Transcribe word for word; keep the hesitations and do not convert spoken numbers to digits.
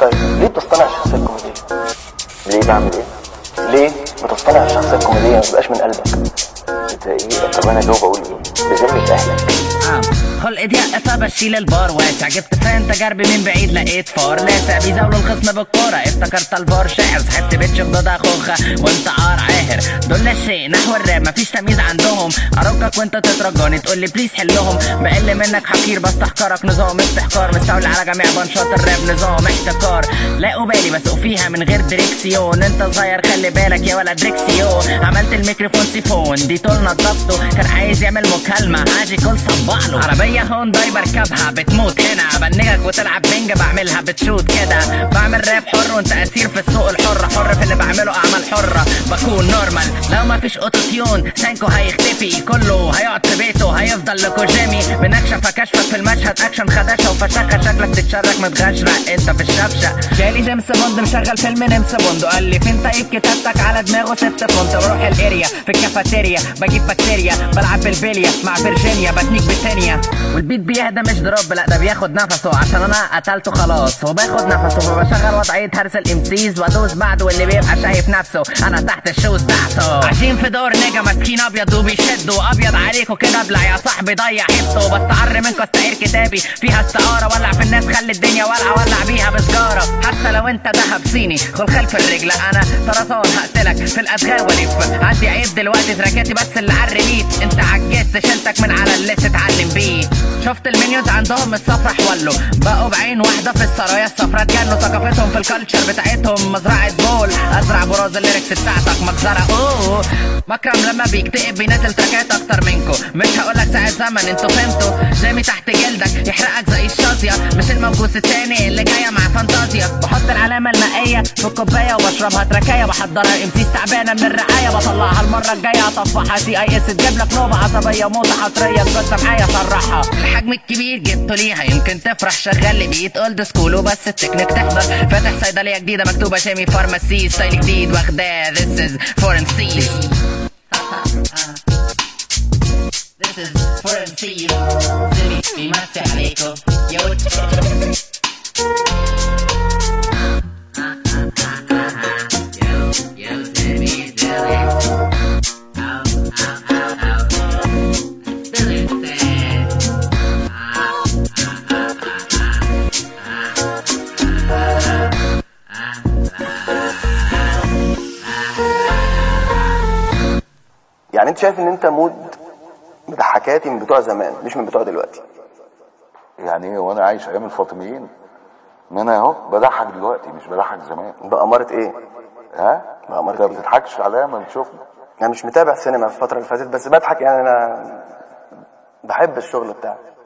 طيب ليه بتصطنع الشخصيه الكوميديه؟ ليه بعمل ايه؟ ليه بتصطنع الشخصيه الكوميديه ما تبقاش من قلبك؟ انت ايه؟ طب انا جاوب اقول ايه؟ بذمة اهلك. اه خلق ضيق فبشيل البار واسع، جبت فان تجاربي من بعيد لقيت فار لاسع بيزاولوا الخصم بالكوره، افتكرت الفار شاعر صحبت بيتش بضدها خوخه وانت عار عاهر. دول الشيء نحو الراب مفيش تمييز عندهم، ارجك وانت تترجاني تقول لي بليز حلهم. بقل منك حقير بس تحقرك نظام استحقار، مستولي على جميع بنشاط الراب نظام احتكار. لا بالي بسوق فيها من غير دريكسيون، انت صغير خلي بالك يا ولا دريكسيو. عملت الميكروفون سيفون دي طول نضفته، كان عايز يعمل مكالمه عاجي كل صبح له. عربيه هونداي بركبها بتموت هنا، بنجك وتلعب بنج بعملها بتشوت كده. بعمل راب حر وانت اسير في السوق الحر، حر في اللي بعمله اعمال حره بكون نورمال. لو ما فيش اوتو تيون سانكو هيختفي، كله هيقعد في بيته هيفضل لكوجيمي. بنكشف كشفك في المشهد اكشن خدشه وفشخه، شكلك تتشرك متغشرق انت في الشبشه. جالي جيمس بوند مشغل فيلم نمس بوند، قال لي فين طيب كتابتك على دماغه ست فونت. بروح الاريا في الكافيتيريا بجيب بكتيريا، بلعب بالبليه مع فيرجينيا بتنيك بتانية. والبيت بيهدى مش دروب لا ده بياخد نفسه، عشان انا قتلته خلاص هو باخد نفسه. فبشغل وضعيه هرس الامسيز وادوس بعده، واللي بيبقى شايف نفسه انا تحت الشوز تحته. عايشين في دور نجا ماسكين ابيض وبيشدوا، ابيض عليكوا كده ابلع يا صاحبي ضيع حبته. بستعر منكوا استعير كتابي فيها استعاره، ولع في الناس خلي الدنيا ولع ولع بيها بسجاره. حتى لو انت دهب صيني خل خلف الرجل، انا طرزان هقتلك في الادغال والف. عندي عيب دلوقتي تراكاتي بس اللي عالريميت، انت عجزت شلتك من على اللي تتعلم بيه. شفت المنيونز عندهم الصفرة حولوا، بقوا بعين واحدة في السرايا الصفرا، تجنوا ثقافتهم في الكالتشر بتاعتهم. مزرعة بول ازرع براز الليركس بتاعتك مجزرة. اوه مكرم لما بيكتئب بينزل تراكات اكتر منكو، مش هقولك ساعة زمن انتوا فهمتوا. جامي تحت جلدك يحرقك زي الشاطية، مش الموجوس التاني اللي جاية مع فانتازيا. بحط العلامة المائية في الكوباية وبشربها تراكاية، بحضرها الامسيس تعبانة من الرعاية، بطلعها المرة الجاية اطفحها سي اي اس تجيب لك نوبة عصبية وموتة حصرية تبص معايا صرحها. الحجم الكبير جبته ليها يمكن تفرح، شغال لي بيت اولد سكول وبس التكنيك تحضر. فاتح صيدلية جديدة مكتوبة شامي فارماسي، ستايل جديد واخداه this is foreign seas. This is foreign seas. زمي بيمسح عليكم يوت. يعني انت شايف ان انت مود مضحكاتي من بتوع زمان مش من بتوع دلوقتي؟ يعني ايه وانا عايش ايام الفاطميين؟ ما انا اهو بضحك دلوقتي مش بضحك زمان. بأمارة ايه؟ ها؟ بأمارة انت ايه؟ ما بتضحكش عليا ما بتشوفني؟ انا مش متابع سينما في الفترة اللي فاتت بس بضحك، يعني انا بحب الشغل بتاعي.